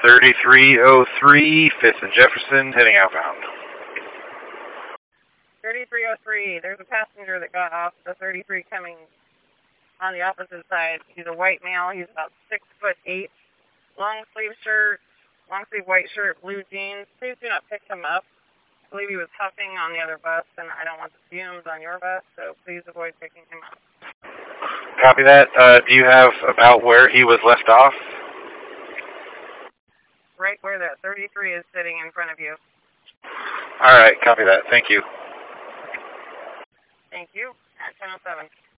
3303, 5th and Jefferson, heading outbound. 3303, there's a passenger that got off the 33 coming on the opposite side. He's a white male. He's about 6'8", long sleeve shirt, long sleeve white shirt, blue jeans. Please do not pick him up. I believe he was huffing on the other bus, and I don't want the fumes on your bus, so please avoid picking him up. Copy that. Do you have about where he was left off? Right where that 33 is sitting in front of you. All right, copy that. Thank you. Thank you. At 10:07.